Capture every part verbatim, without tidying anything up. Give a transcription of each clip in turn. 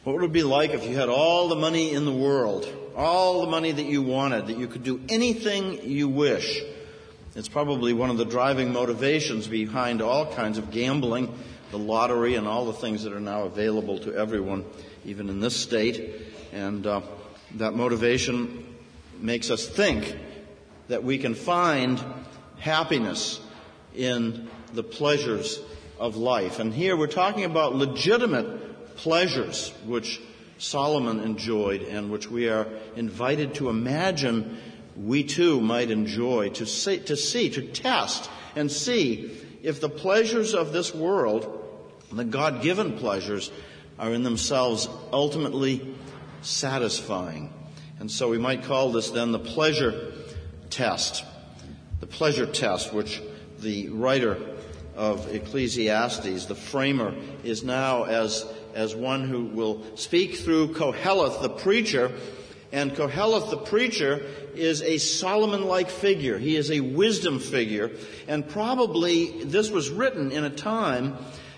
What would it be like if you had all the money in the world, all the money that you wanted, that you could do anything you wish? It's probably one of the driving motivations behind all kinds of gambling, the lottery, and all the things that are now available to everyone, even in this state. And uh, that motivation makes us think that we can find happiness in the pleasures of life. And here we're talking about legitimate pleasures which Solomon enjoyed and which we are invited to imagine we too might enjoy, to see, to see, to test and see if the pleasures of this world, the God-given pleasures, are in themselves ultimately satisfying. And so we might call this then the pleasure test. The pleasure test, which the writer of Ecclesiastes, the framer, is now as, as one who will speak through Koheleth, the preacher. And Koheleth, the preacher, is a Solomon-like figure. He is a wisdom figure. And probably this was written in a time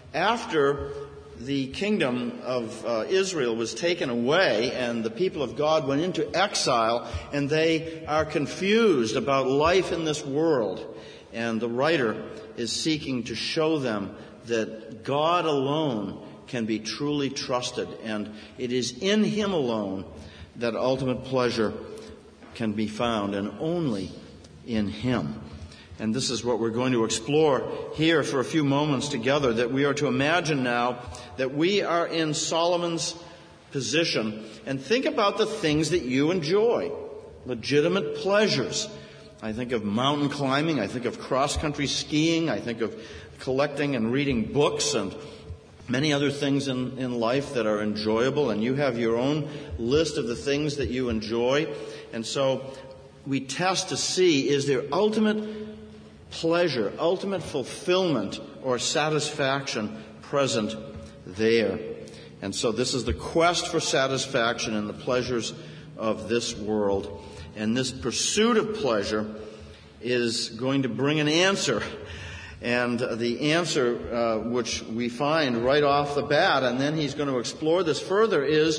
after the kingdom of uh, Israel was taken away and the people of God went into exile, and they are confused about life in this world. And the writer is seeking to show them that God alone can be truly trusted, and it is in Him alone that ultimate pleasure can be found, and only in Him. And this is what we're going to explore here for a few moments together, that we are to imagine now that we are in Solomon's position and think about the things that you enjoy, legitimate pleasures. I think of mountain climbing, I think of cross-country skiing, I think of collecting and reading books and many other things in, in life that are enjoyable, and you have your own list of the things that you enjoy. And so we test to see, is there ultimate pleasure, ultimate fulfillment or satisfaction present there? And so this is the quest for satisfaction in the pleasures of this world. And this pursuit of pleasure is going to bring an answer. And the answer uh, which we find right off the bat, and then he's going to explore this further, is,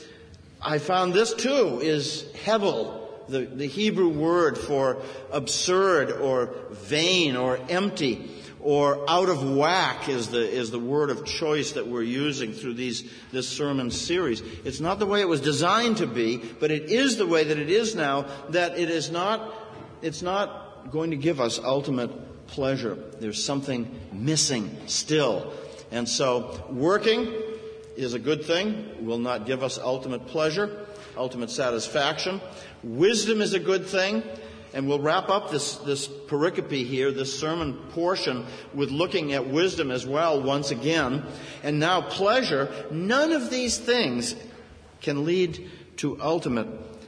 I found this too, is hebel, the, the Hebrew word for absurd or vain or empty or out of whack is the is the word of choice that we're using through these this sermon series. It's not the way it was designed to be, but it is the way that it is now, that it is not, it's not going to give us ultimate pleasure. There's something missing still. And so working is a good thing, will not give us ultimate pleasure, ultimate satisfaction. Wisdom is a good thing. And we'll wrap up this, this pericope here, this sermon portion, with looking at wisdom as well once again. And now pleasure. None of these things can lead to ultimate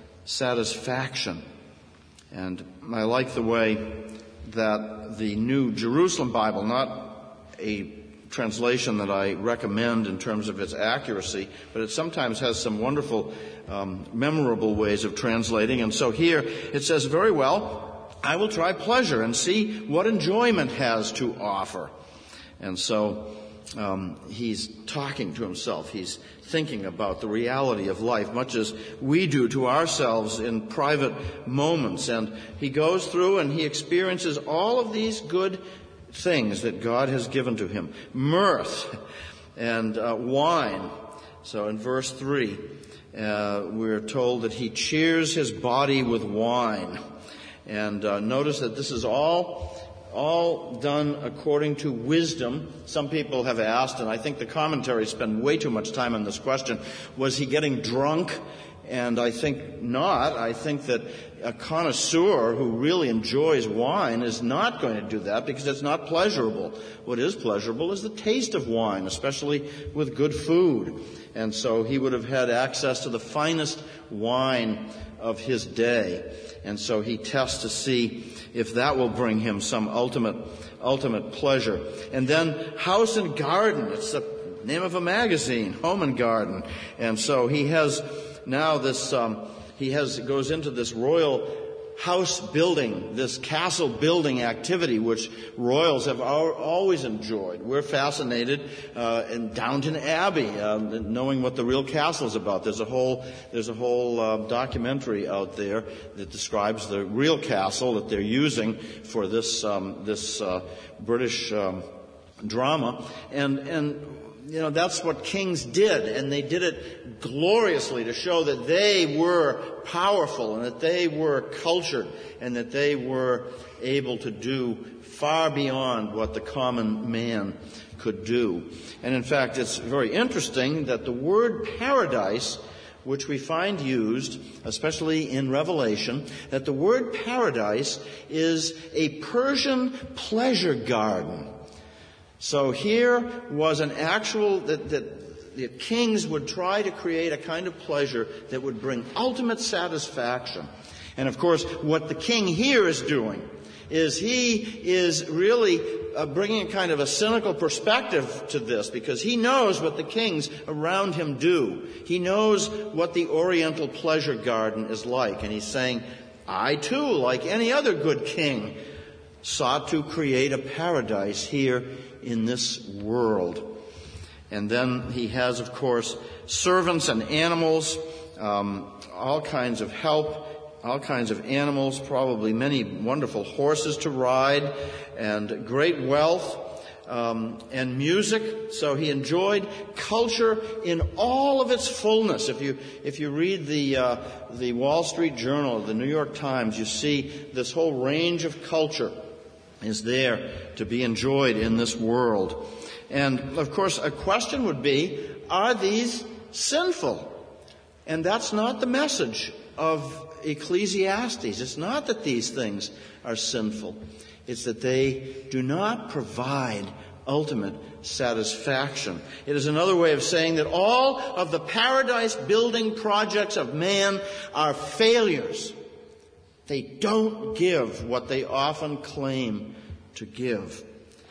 satisfaction. And I like the way that the New Jerusalem Bible, not a translation that I recommend in terms of its accuracy, but it sometimes has some wonderful, um, memorable ways of translating. And so here it says, very well, I will try pleasure and see what enjoyment has to offer. And so um, he's talking to himself. He's thinking about the reality of life, much as we do to ourselves in private moments. And he goes through and he experiences all of these good things that God has given to him. Mirth and uh, wine. So in verse three, uh, we're told that he cheers his body with wine. And uh, notice that this is all all done according to wisdom. Some people have asked, and I think the commentaries spend way too much time on this question, was he getting drunk? And I think not. I think that a connoisseur who really enjoys wine is not going to do that because it's not pleasurable. What is pleasurable is the taste of wine, especially with good food. And so he would have had access to the finest wine of his day. And so he tests to see if that will bring him some ultimate, ultimate pleasure. And then House and Garden. It's the name of a magazine, Home and Garden. And so he has now this, um, he has, goes into this royal house building, this castle building activity, which royals have al- always enjoyed. We're fascinated uh, in Downton Abbey, uh, knowing what the real castle is about. There's a whole there's a whole uh, documentary out there that describes the real castle that they're using for this um, this uh, British um, drama, and and. You know, that's what kings did, and they did it gloriously to show that they were powerful and that they were cultured and that they were able to do far beyond what the common man could do. And in fact, it's very interesting that the word paradise, which we find used, especially in Revelation, that the word paradise is a Persian pleasure garden. So here was an actual, that, that the kings would try to create a kind of pleasure that would bring ultimate satisfaction. And of course, what the king here is doing is he is really uh, bringing a kind of a cynical perspective to this, because he knows what the kings around him do. He knows what the Oriental pleasure garden is like. And he's saying, I too, like any other good king, sought to create a paradise here in this world. And then he has, of course, servants and animals, um, all kinds of help, all kinds of animals, probably many wonderful horses to ride, and great wealth, um, and music. So he enjoyed culture in all of its fullness. If you if you read the uh, the Wall Street Journal, the New York Times, you see this whole range of culture is there to be enjoyed in this world. And, of course, a question would be, are these sinful? And that's not the message of Ecclesiastes. It's not that these things are sinful. It's that they do not provide ultimate satisfaction. It is another way of saying that all of the paradise-building projects of man are failures. They don't give what they often claim to give.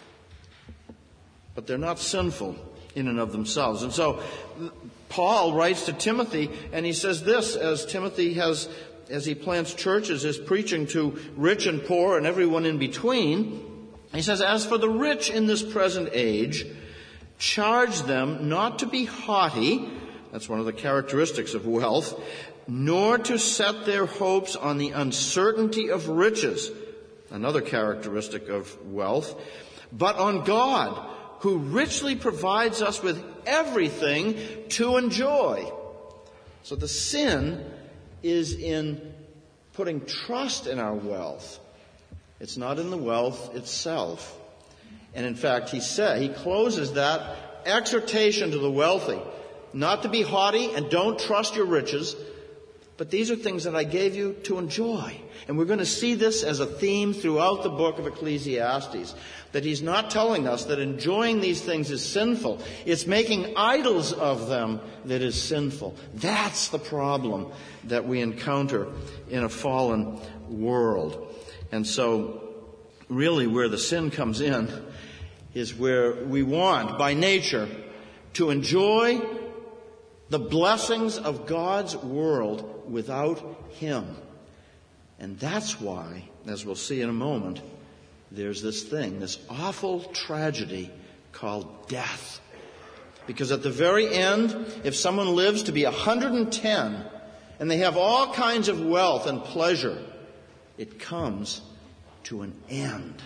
But they're not sinful in and of themselves. And so Paul writes to Timothy, and he says this, as Timothy has, as he plants churches, is preaching to rich and poor and everyone in between. He says, as for the rich in this present age, charge them not to be haughty, that's one of the characteristics of wealth, nor to set their hopes on the uncertainty of riches, another characteristic of wealth, but on God, who richly provides us with everything to enjoy. So the sin is in putting trust in our wealth. It's not in the wealth itself. And in fact, he said, he closes that exhortation to the wealthy, not to be haughty and don't trust your riches, but these are things that I gave you to enjoy. And we're going to see this as a theme throughout the book of Ecclesiastes, that he's not telling us that enjoying these things is sinful. It's making idols of them that is sinful. That's the problem that we encounter in a fallen world. And so, really, where the sin comes in is where we want, by nature, to enjoy the blessings of God's world without him. And that's why, as we'll see in a moment, there's this thing, this awful tragedy called death. Because at the very end, if someone lives to be one hundred ten and they have all kinds of wealth and pleasure, it comes to an end.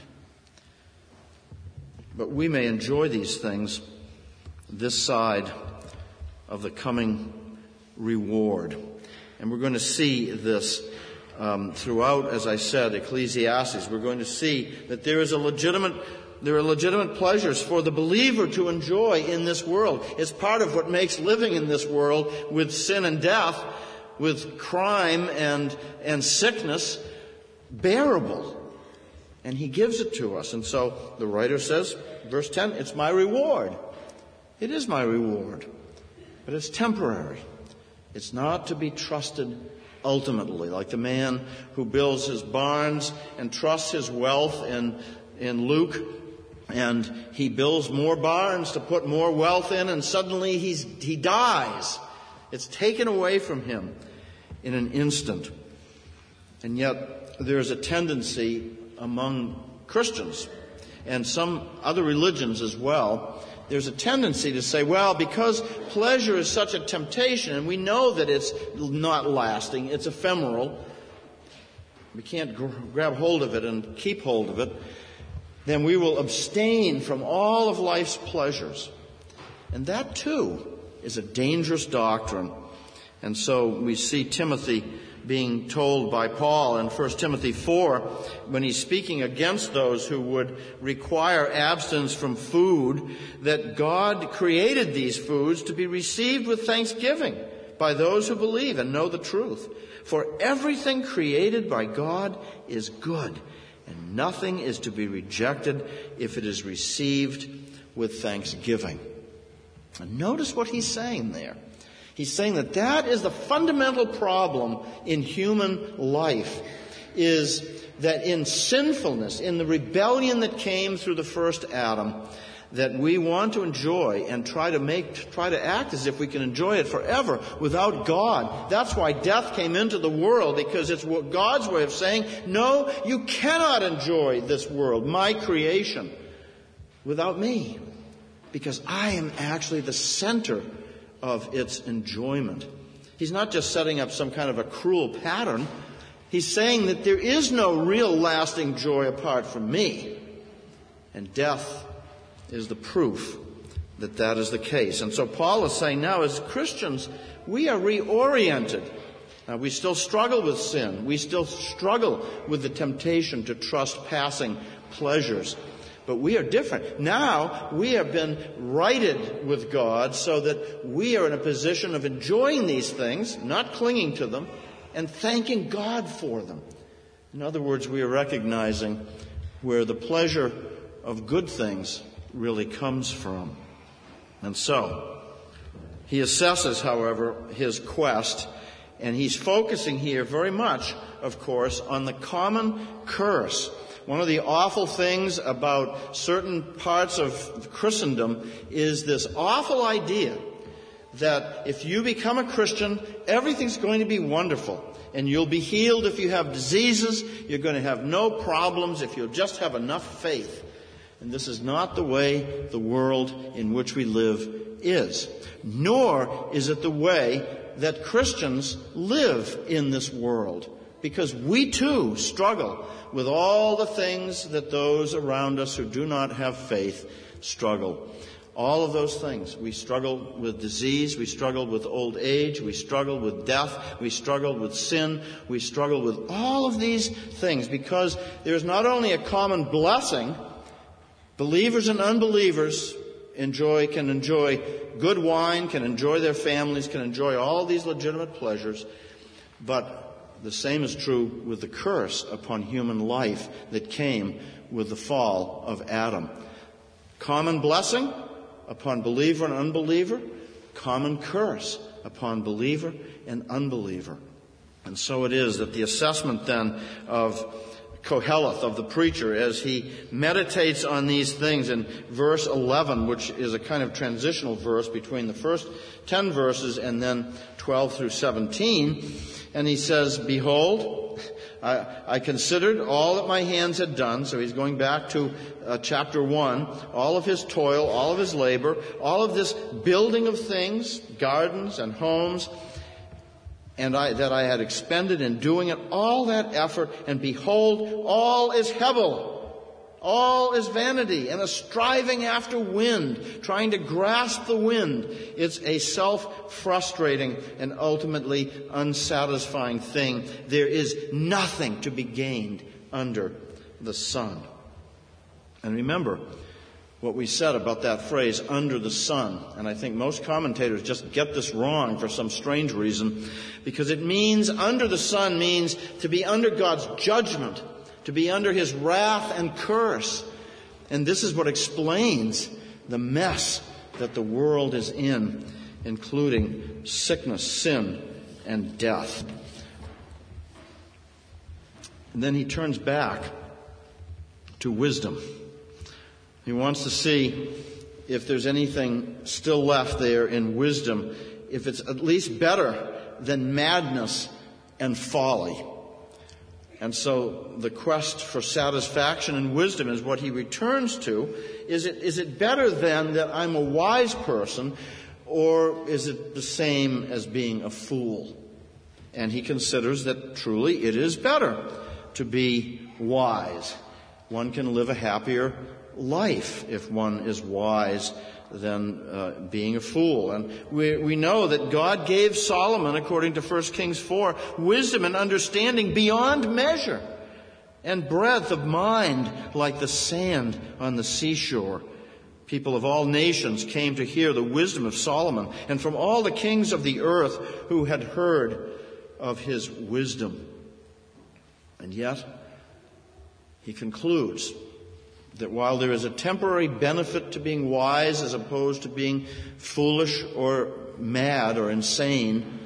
But we may enjoy these things this side of the coming reward. And we're going to see this um, throughout, as I said, Ecclesiastes. We're going to see that there is a legitimate, there are legitimate pleasures for the believer to enjoy in this world. It's part of what makes living in this world with sin and death, with crime and, and sickness, bearable. And he gives it to us. And so the writer says, verse ten, it's my reward. It is my reward. But it's temporary. It's not to be trusted ultimately, like the man who builds his barns and trusts his wealth in, in Luke, and he builds more barns to put more wealth in, and suddenly he's, he dies. It's taken away from him in an instant. And yet, there's a tendency among Christians and some other religions as well, there's a tendency to say, well, because pleasure is such a temptation, and we know that it's not lasting, it's ephemeral, we can't gr- grab hold of it and keep hold of it, then we will abstain from all of life's pleasures. And that, too, is a dangerous doctrine. And so we see Timothy being told by Paul in First Timothy four, when he's speaking against those who would require abstinence from food, that God created these foods to be received with thanksgiving by those who believe and know the truth. For everything created by God is good, and nothing is to be rejected if it is received with thanksgiving. And notice what he's saying there. He's saying that that is the fundamental problem in human life, is that in sinfulness, in the rebellion that came through the first Adam, that we want to enjoy and try to make, try to act as if we can enjoy it forever without God. That's why death came into the world, because it's God's way of saying, no, you cannot enjoy this world, my creation, without me, because I am actually the center of its enjoyment. He's not just setting up some kind of a cruel pattern. He's saying that there is no real lasting joy apart from me. And death is the proof that that is the case. And so Paul is saying now, as Christians, we are reoriented. Now, we still struggle with sin. We still struggle with the temptation to trust passing pleasures. But we are different. Now, we have been righted with God so that we are in a position of enjoying these things, not clinging to them, and thanking God for them. In other words, we are recognizing where the pleasure of good things really comes from. And so, he assesses, however, his quest, and he's focusing here very much, of course, on the common curse. One of the awful things about certain parts of Christendom is this awful idea that if you become a Christian, everything's going to be wonderful. And you'll be healed if you have diseases. You're going to have no problems if you'll just have enough faith. And this is not the way the world in which we live is. Nor is it the way that Christians live in this world. Because we too struggle with all the things that those around us who do not have faith struggle. All of those things. We struggle with disease. We struggle with old age. We struggle with death. We struggle with sin. We struggle with all of these things because there's not only a common blessing. Believers and unbelievers enjoy, can enjoy good wine, can enjoy their families, can enjoy all these legitimate pleasures, but the same is true with the curse upon human life that came with the fall of Adam. Common blessing upon believer and unbeliever, common curse upon believer and unbeliever. And so it is that the assessment then of Koheleth, of the preacher, as he meditates on these things in verse eleven, which is a kind of transitional verse between the first ten verses and then twelve through seventeen, and he says, Behold, I, I considered all that my hands had done. So he's going back to uh, chapter one, all of his toil, all of his labor, all of this building of things, gardens and homes, and I, that I had expended in doing it, all that effort, and behold, all is Hevel. All is vanity and a striving after wind, trying to grasp the wind. It's a self-frustrating and ultimately unsatisfying thing. There is nothing to be gained under the sun. And remember what we said about that phrase, under the sun. And I think most commentators just get this wrong for some strange reason, because it means, under the sun means to be under God's judgment, to be under his wrath and curse. And this is what explains the mess that the world is in, including sickness, sin, and death. And then he turns back to wisdom. He wants to see if there's anything still left there in wisdom, if it's at least better than madness and folly. And so the quest for satisfaction and wisdom is what he returns to. Is it, is it better then that I'm a wise person, or is it the same as being a fool? And he considers that truly it is better to be wise. One can live a happier life if one is wise than uh, being a fool. And we, we know that God gave Solomon, according to First Kings four, wisdom and understanding beyond measure, and breadth of mind like the sand on the seashore. People of all nations came to hear the wisdom of Solomon, and from all the kings of the earth who had heard of his wisdom. And yet, he concludes that while there is a temporary benefit to being wise as opposed to being foolish or mad or insane,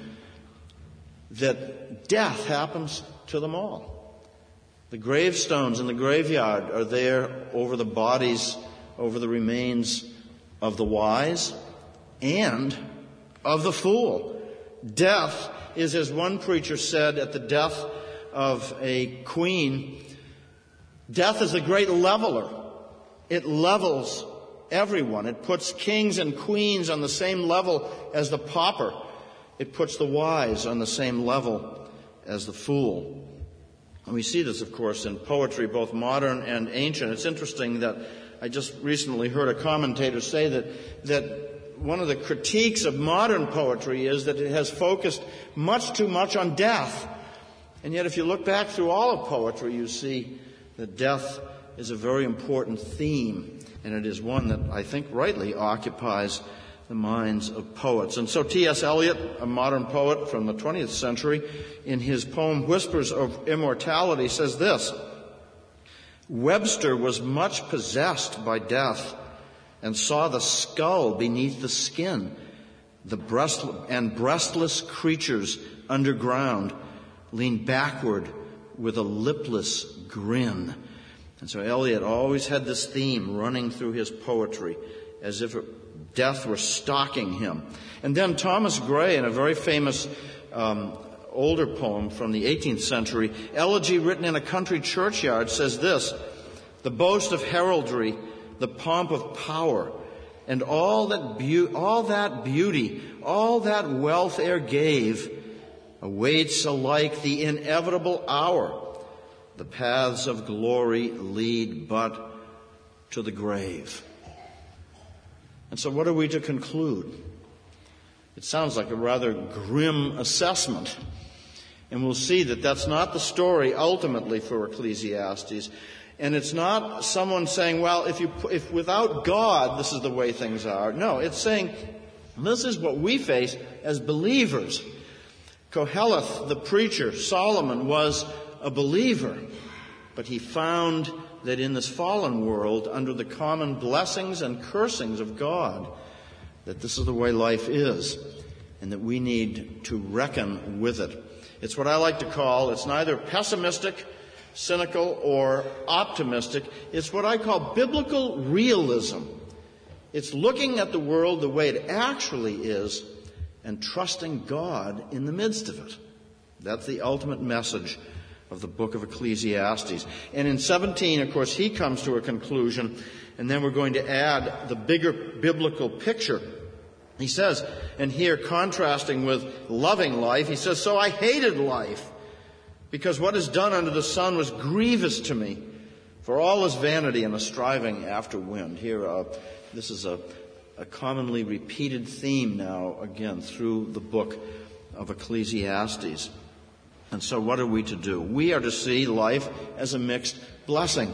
that death happens to them all. The gravestones in the graveyard are there over the bodies, over the remains of the wise and of the fool. Death is, as one preacher said at the death of a queen, death is a great leveler. It levels everyone. It puts kings and queens on the same level as the pauper. It puts the wise on the same level as the fool. And we see this, of course, in poetry, both modern and ancient. It's interesting that I just recently heard a commentator say that, that one of the critiques of modern poetry is that it has focused much too much on death. And yet if you look back through all of poetry, you see that death is a very important theme, and it is one that I think rightly occupies the minds of poets. And so T S Eliot, a modern poet from the twentieth century, in his poem Whispers of Immortality says this: Webster was much possessed by death and saw the skull beneath the skin, the breast and breastless creatures underground lean backward with a lipless grin. And so Eliot always had this theme running through his poetry, as if death were stalking him. And then Thomas Gray, in a very famous um, older poem from the eighteenth century, Elegy written in a country churchyard, says this: the boast of heraldry, the pomp of power, and all that, be- all that beauty, all that wealth e'er gave, awaits alike the inevitable hour. The paths of glory lead but to the grave. And so what are we to conclude? It sounds like a rather grim assessment. And we'll see that that's not the story ultimately for Ecclesiastes. And it's not someone saying, well, if you, if without God, this is the way things are. No, it's saying this is what we face as believers. Koheleth, the preacher, Solomon, was a believer, but he found that in this fallen world, under the common blessings and cursings of God, that this is the way life is, and that we need to reckon with it. It's what I like to call, it's neither pessimistic, cynical, or optimistic. It's what I call biblical realism. It's looking at the world the way it actually is and trusting God in the midst of it. That's the ultimate message of the book of Ecclesiastes. And in seventeen, of course, he comes to a conclusion, and then we're going to add the bigger biblical picture. He says, and here contrasting with loving life, he says, so I hated life, because what is done under the sun was grievous to me, for all is vanity and a striving after wind. Here, uh, this is a, a commonly repeated theme now, again, through the book of Ecclesiastes. And so what are we to do? We are to see life as a mixed blessing.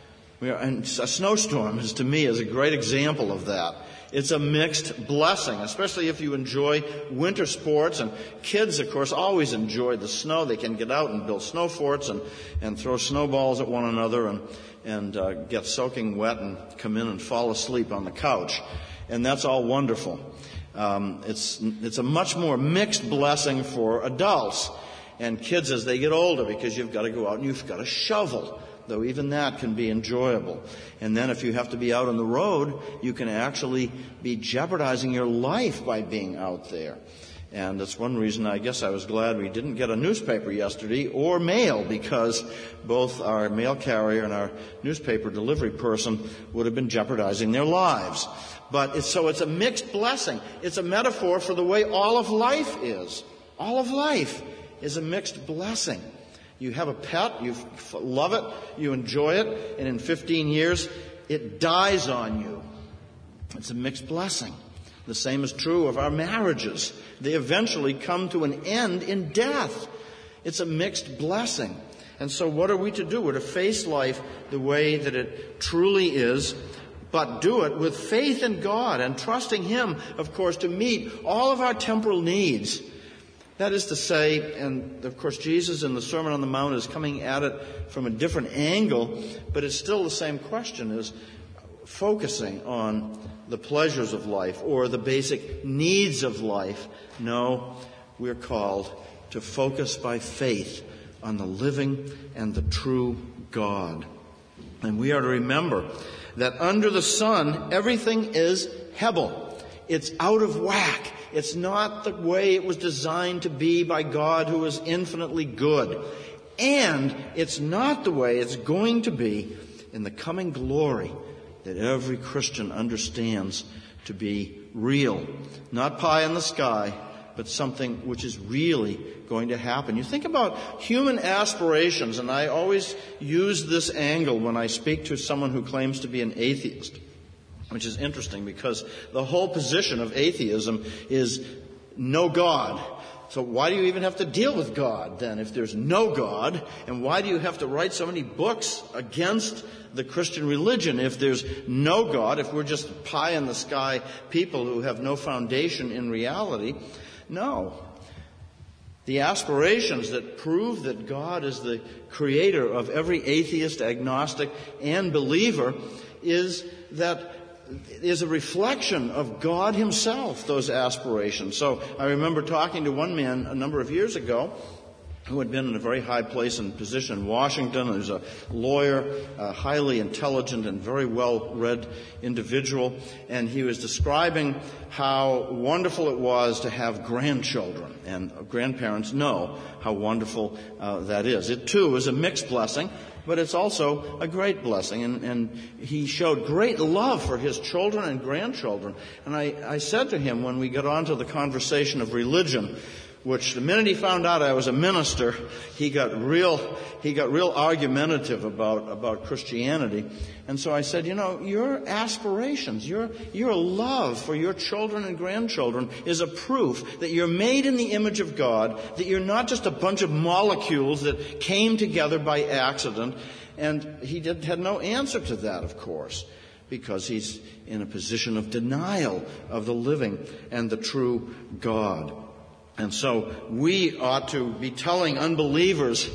We are, and a snowstorm is, to me, is a great example of that. It's a mixed blessing, especially if you enjoy winter sports. And kids, of course, always enjoy the snow. They can get out and build snow forts and, and throw snowballs at one another and, and uh, get soaking wet and come in and fall asleep on the couch. And that's all wonderful. Um, it's, it's a much more mixed blessing for adults and kids as they get older, because you've got to go out and you've got to shovel, though even that can be enjoyable. And then if you have to be out on the road, you can actually be jeopardizing your life by being out there. And that's one reason I guess I was glad we didn't get a newspaper yesterday or mail, because both our mail carrier and our newspaper delivery person would have been jeopardizing their lives. But it's, so it's a mixed blessing. It's a metaphor for the way all of life is. All of life is a mixed blessing. You have a pet, you f- love it, you enjoy it, and in fifteen years it dies on you. It's a mixed blessing. The same is true of our marriages. They eventually come to an end in death. It's a mixed blessing. And so what are we to do? We're to face life the way that it truly is, but do it with faith in God and trusting Him, of course, to meet all of our temporal needs. That is to say, and of course Jesus in the Sermon on the Mount is coming at it from a different angle, but it's still the same question, is focusing on the pleasures of life or the basic needs of life. No, we're called to focus by faith on the living and the true God. And we are to remember that under the sun, everything is Hebel. It's out of whack. It's not the way it was designed to be by God, who is infinitely good. And it's not the way it's going to be in the coming glory that every Christian understands to be real. Not pie in the sky, but something which is really going to happen. You think about human aspirations, and I always use this angle when I speak to someone who claims to be an atheist, which is interesting because the whole position of atheism is no God. So why do you even have to deal with God then if there's no God? And why do you have to write so many books against the Christian religion if there's no God, if we're just pie in the sky people who have no foundation in reality? No. The aspirations that prove that God is the creator of every atheist, agnostic, and believer is that is a reflection of God Himself, those aspirations. So I remember talking to one man a number of years ago who had been in a very high place and position in Washington. He was a lawyer, a highly intelligent and very well-read individual, and he was describing how wonderful it was to have grandchildren, and grandparents know how wonderful uh, that is. It, too, is a mixed blessing, but it's also a great blessing, and, and he showed great love for his children and grandchildren. And I, I said to him when we got on to the conversation of religion, which the minute he found out I was a minister, he got real, he got real argumentative about, about Christianity. And so I said, you know, your aspirations, your, your love for your children and grandchildren is a proof that you're made in the image of God, that you're not just a bunch of molecules that came together by accident. And he did, had no answer to that, of course, because he's in a position of denial of the living and the true God. And so we ought to be telling unbelievers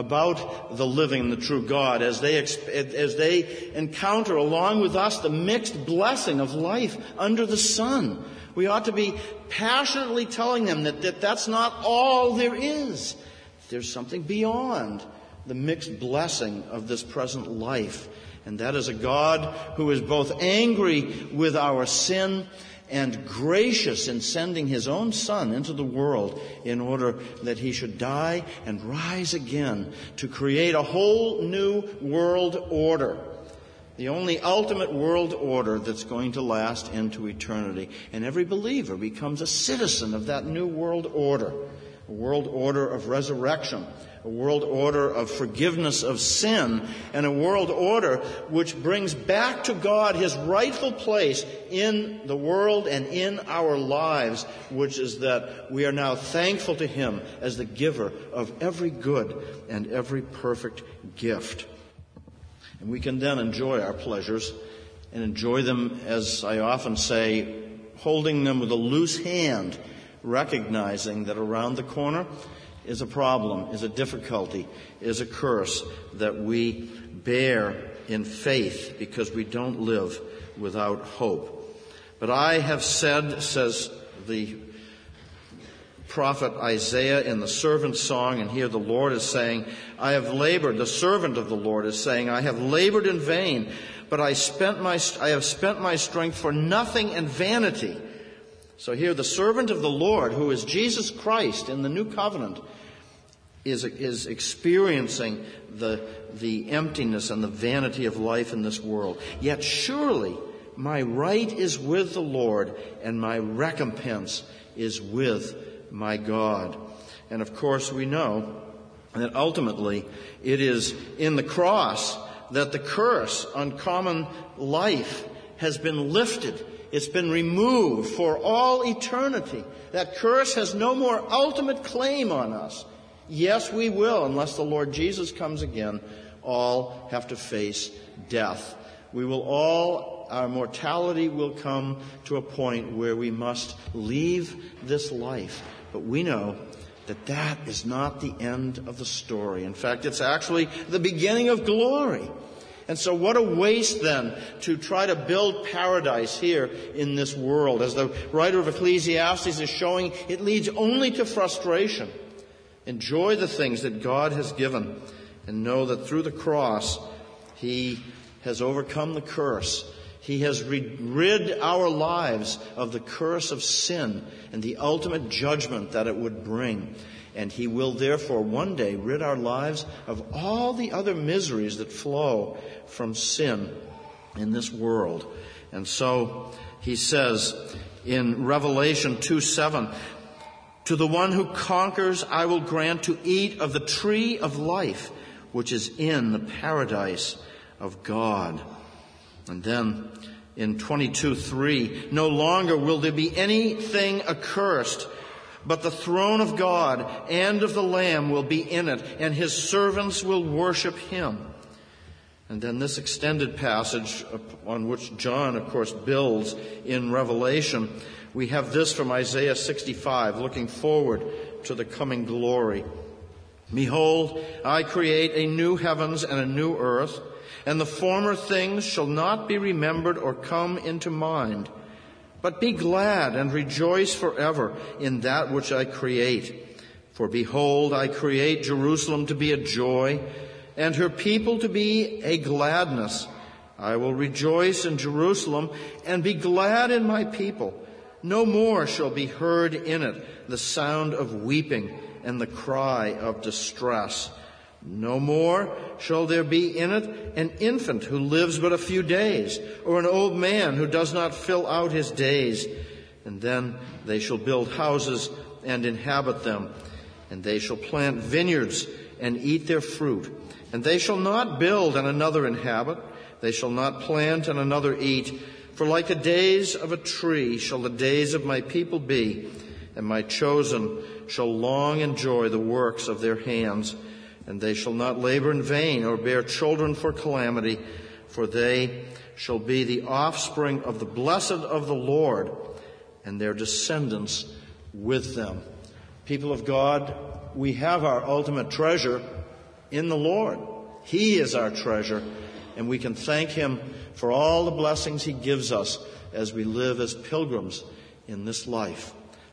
about the living, the true God as they as they encounter along with us the mixed blessing of life under the sun. We ought to be passionately telling them that, that that's not all there is. There's something beyond the mixed blessing of this present life. And that is a God who is both angry with our sin and gracious in sending His own Son into the world in order that He should die and rise again to create a whole new world order. The only ultimate world order that's going to last into eternity. And every believer becomes a citizen of that new world order. A world order of resurrection. A world order of forgiveness of sin, and a world order which brings back to God His rightful place in the world and in our lives, which is that we are now thankful to Him as the giver of every good and every perfect gift. And we can then enjoy our pleasures and enjoy them, as I often say, holding them with a loose hand, recognizing that around the corner is a problem, is a difficulty, is a curse that we bear in faith because we don't live without hope. But I have said, says the prophet Isaiah in the servant song, and here the Lord is saying, I have labored, the servant of the Lord is saying, I have labored in vain, but I spent my, I have spent my strength for nothing and vanity. So here the servant of the Lord, who is Jesus Christ in the new covenant, is, is experiencing the, the emptiness and the vanity of life in this world. Yet surely my right is with the Lord, and my recompense is with my God. And of course we know that ultimately it is in the cross that the curse on common life has been lifted. It's been removed for all eternity. That curse has no more ultimate claim on us. Yes, we will, unless the Lord Jesus comes again, all have to face death. We will all, our mortality will come to a point where we must leave this life. But we know that that is not the end of the story. In fact, it's actually the beginning of glory. And so what a waste then to try to build paradise here in this world. As the writer of Ecclesiastes is showing, it leads only to frustration. Enjoy the things that God has given and know that through the cross, He has overcome the curse. He has rid our lives of the curse of sin and the ultimate judgment that it would bring. And He will therefore one day rid our lives of all the other miseries that flow from sin in this world. And so He says in Revelation two seven, to the one who conquers I will grant to eat of the tree of life, which is in the paradise of God. And then in twenty-two three, no longer will there be anything accursed, but the throne of God and of the Lamb will be in it, and His servants will worship Him. And then this extended passage on which John, of course, builds in Revelation, we have this from Isaiah sixty-five, looking forward to the coming glory. Behold, I create a new heavens and a new earth, and the former things shall not be remembered or come into mind. But be glad and rejoice forever in that which I create. For behold, I create Jerusalem to be a joy, and her people to be a gladness. I will rejoice in Jerusalem and be glad in my people. No more shall be heard in it the sound of weeping and the cry of distress. No more shall there be in it an infant who lives but a few days, or an old man who does not fill out his days. And then they shall build houses and inhabit them, and they shall plant vineyards and eat their fruit. And they shall not build and another inhabit. They shall not plant and another eat. For like the days of a tree shall the days of my people be, and my chosen shall long enjoy the works of their hands. And they shall not labor in vain or bear children for calamity, for they shall be the offspring of the blessed of the Lord, and their descendants with them. People of God, we have our ultimate treasure in the Lord. He is our treasure, and we can thank Him for all the blessings He gives us as we live as pilgrims in this life.